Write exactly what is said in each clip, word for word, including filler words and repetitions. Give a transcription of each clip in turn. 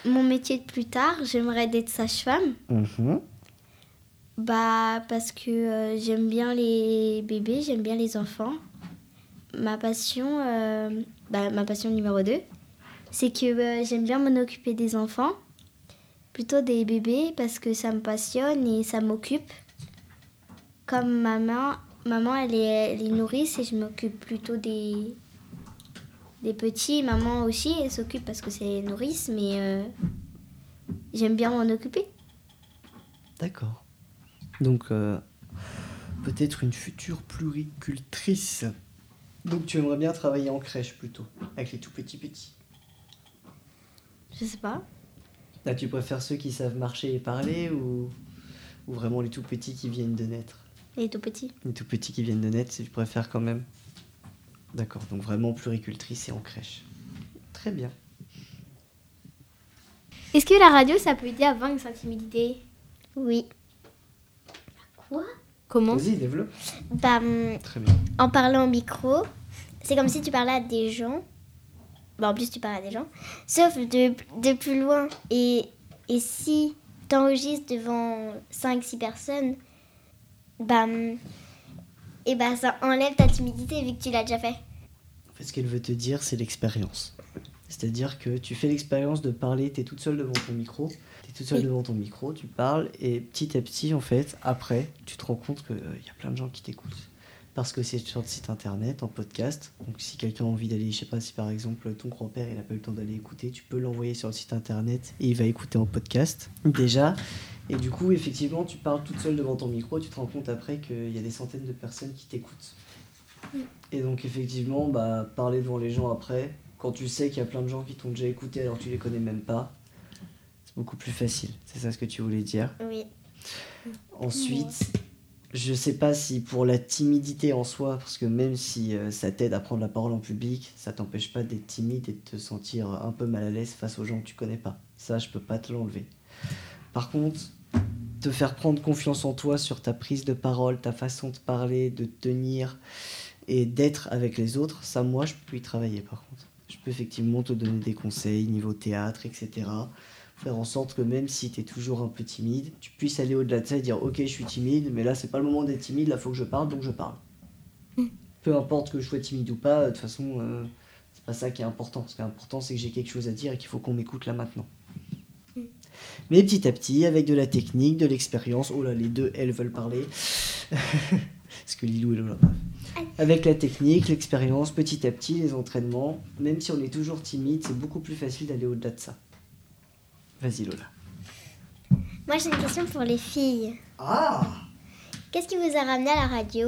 mon métier de plus tard, j'aimerais être sage-femme. Mmh. Bah, parce que euh, j'aime bien les bébés, j'aime bien les enfants. Ma passion, euh, bah, ma passion numéro deux, c'est que euh, j'aime bien m'en occuper des enfants, plutôt des bébés, parce que ça me passionne et ça m'occupe. Comme maman, maman elle est, elle est nourrice et je m'occupe plutôt des, des petits. Maman aussi, elle s'occupe parce que c'est nourrice, mais euh, j'aime bien m'en occuper. D'accord. Donc, euh, peut-être une future pluricultrice. Donc, tu aimerais bien travailler en crèche plutôt, avec les tout petits petits. Je sais pas. Là, tu préfères ceux qui savent marcher et parler ou, ou vraiment les tout petits qui viennent de naître? Les tout petits. Les tout petits qui viennent de naître, si tu préfères quand même. D'accord, donc vraiment pluricultrice et en crèche. Très bien. Est-ce que la radio, ça peut aider à vaincre sa timidité? Oui. Quoi? Comment? Vas-y, développe. Bah, hum, Très bien. en parlant au micro, c'est comme si tu parlais à des gens. Bah, en plus, tu parles à des gens. Sauf de, de plus loin. Et, et si tu enregistres devant cinq six personnes, bah, hum, et bah, ça enlève ta timidité vu que tu l'as déjà fait. En fait, ce qu'elle veut te dire, c'est l'expérience. C'est-à-dire que tu fais l'expérience de parler, tu es toute seule devant ton micro, tu es toute seule Oui. devant ton micro, tu parles, et petit à petit, en fait, après, tu te rends compte qu'il y a plein de gens qui t'écoutent. Parce que c'est sur le site internet, en podcast. Donc si quelqu'un a envie d'aller, je sais pas, si par exemple ton grand-père il n'a pas eu le temps d'aller écouter, tu peux l'envoyer sur le site internet et il va écouter en podcast, déjà. Et du coup, effectivement, tu parles toute seule devant ton micro, tu te rends compte après qu'il y a des centaines de personnes qui t'écoutent. Et donc effectivement, bah, parler devant les gens après, quand tu sais qu'il y a plein de gens qui t'ont déjà écouté alors que tu les connais même pas, c'est beaucoup plus facile. C'est ça ce que tu voulais dire. Oui. Ensuite, je sais pas si pour la timidité en soi, parce que même si euh, ça t'aide à prendre la parole en public, ça t'empêche pas d'être timide et de te sentir un peu mal à l'aise face aux gens que tu connais pas. Ça, je peux pas te l'enlever. Par contre, te faire prendre confiance en toi sur ta prise de parole, ta façon de parler, de tenir et d'être avec les autres, ça, moi, je peux y travailler par contre. Je peux effectivement te donner des conseils niveau théâtre, et cetera. Faire en sorte que même si tu es toujours un peu timide, tu puisses aller au-delà de ça et dire « Ok, je suis timide, mais là, c'est pas le moment d'être timide, là, faut que je parle, donc je parle. Mm. » Peu importe que je sois timide ou pas, de toute façon, euh, c'est pas ça qui est important. Ce qui est important, c'est que j'ai quelque chose à dire et qu'il faut qu'on m'écoute là maintenant. Mm. Mais petit à petit, avec de la technique, de l'expérience, oh là, les deux, elles veulent parler. Parce que Lilou et Lola. Avec la technique, l'expérience, petit à petit, les entraînements, même si on est toujours timide, c'est beaucoup plus facile d'aller au-delà de ça. Vas-y Lola. Moi, j'ai une question pour les filles. Ah! Qu'est-ce qui vous a ramené à la radio?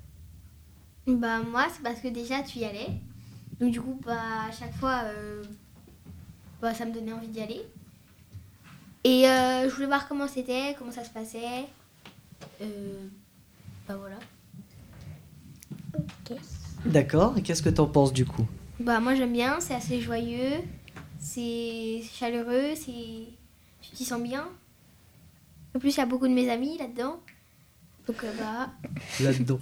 Bah moi, c'est parce que déjà, tu y allais. Donc du coup, bah, à chaque fois, euh, bah, ça me donnait envie d'y aller. Et euh, je voulais voir comment c'était, comment ça se passait. Euh, bah voilà. Ok. D'accord, et qu'est-ce que t'en penses du coup? Bah moi j'aime bien, c'est assez joyeux, c'est chaleureux, c'est tu t'y sens bien. En plus il y a beaucoup de mes amis là-dedans. Donc euh, bah... Là-dedans.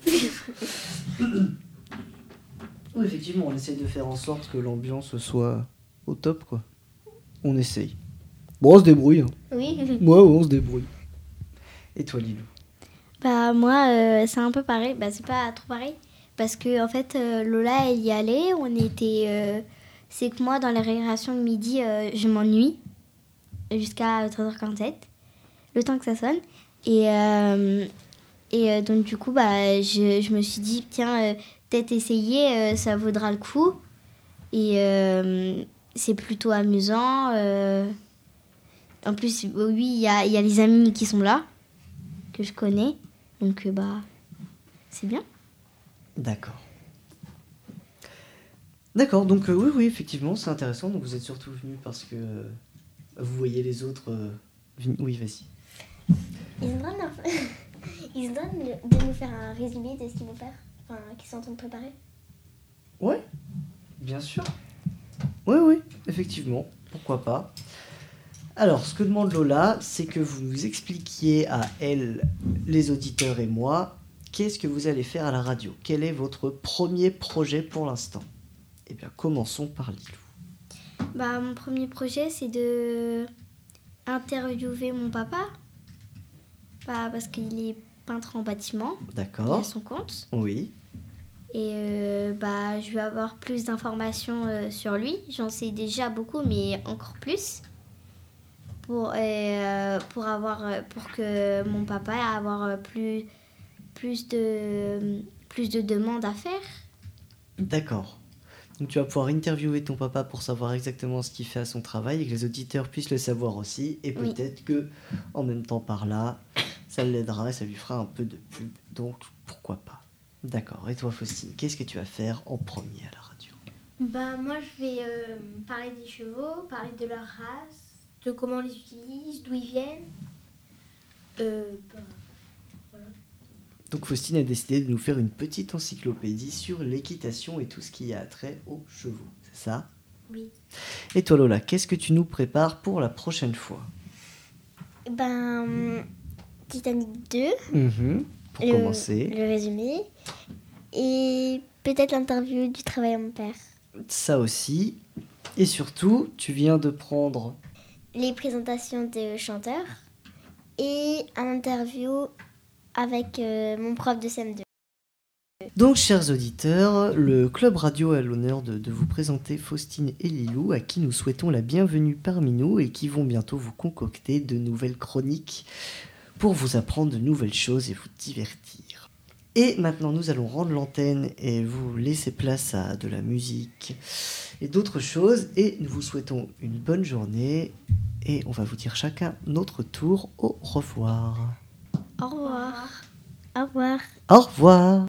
Oui, effectivement, on essaie de faire en sorte que l'ambiance soit au top, quoi. On essaye. Bon, on se débrouille. Hein. Oui. Moi, ouais, on se débrouille. Et toi, Lilou? Bah moi, euh, c'est un peu pareil. Bah c'est pas trop pareil. Parce que en fait, euh, Lola, elle y allait. On était... Euh, c'est que moi, dans la récréation de midi, euh, je m'ennuie. Jusqu'à treize heures quarante-sept. Le temps que ça sonne. Et, euh, et euh, donc du coup, bah, je, je me suis dit, tiens, euh, peut-être essayer, euh, ça vaudra le coup. Et euh, c'est plutôt amusant. Euh, en plus, oui, il y a, y a les amis qui sont là, que je connais. Donc, euh, bah, c'est bien. D'accord. D'accord, donc euh, oui, oui, effectivement, c'est intéressant. Donc vous êtes surtout venus parce que euh, vous voyez les autres... Euh, venus... Oui, vas-y. Ils se donnent, Ils se donnent de nous faire un résumé de ce qu'ils vont faire, enfin, qu'ils sont en train de préparer. Ouais, bien sûr. Oui, oui, effectivement, pourquoi pas. Alors, ce que demande Lola, c'est que vous nous expliquiez à elle, les auditeurs et moi, qu'est-ce que vous allez faire à la radio? Quel est votre premier projet pour l'instant? Eh bien, commençons par Lilou. Bah, mon premier projet, c'est de interviewer mon papa. Bah, parce qu'il est peintre en bâtiment. Il D'accord. a son compte. Oui. Et euh, bah, je vais avoir plus d'informations euh, sur lui. J'en sais déjà beaucoup, mais encore plus. Pour, euh, pour, avoir, euh, pour que mon papa ait avoir euh, plus, plus, de, plus de demandes à faire. D'accord. Donc tu vas pouvoir interviewer ton papa pour savoir exactement ce qu'il fait à son travail et que les auditeurs puissent le savoir aussi. Et Oui. peut-être que en même temps par là, ça l'aidera et ça lui fera un peu de pub. Donc pourquoi pas. D'accord. Et toi Faustine, qu'est-ce que tu vas faire en premier à la radio? Bah, moi, je vais euh, parler des chevaux, parler de leur race, de comment on les utilise, d'où ils viennent. Euh, bah, voilà. Donc Faustine a décidé de nous faire une petite encyclopédie sur l'équitation et tout ce qui a trait aux chevaux. C'est ça? Oui. Et toi Lola, qu'est-ce que tu nous prépares pour la prochaine fois? Ben, Titanic deux, Mhm. Pour le, commencer. le résumé, et peut-être l'interview du travail à mon père. Ça aussi. Et surtout, tu viens de prendre... Les présentations de chanteurs et un interview avec euh, mon prof de C M deux. Donc, chers auditeurs, le Club Radio a l'honneur de, de vous présenter Faustine et Lilou, à qui nous souhaitons la bienvenue parmi nous et qui vont bientôt vous concocter de nouvelles chroniques pour vous apprendre de nouvelles choses et vous divertir. Et maintenant, nous allons rendre l'antenne et vous laisser place à de la musique et d'autres choses. Et nous vous souhaitons une bonne journée et on va vous dire chacun notre tour au revoir. Au revoir. Au revoir. Au revoir.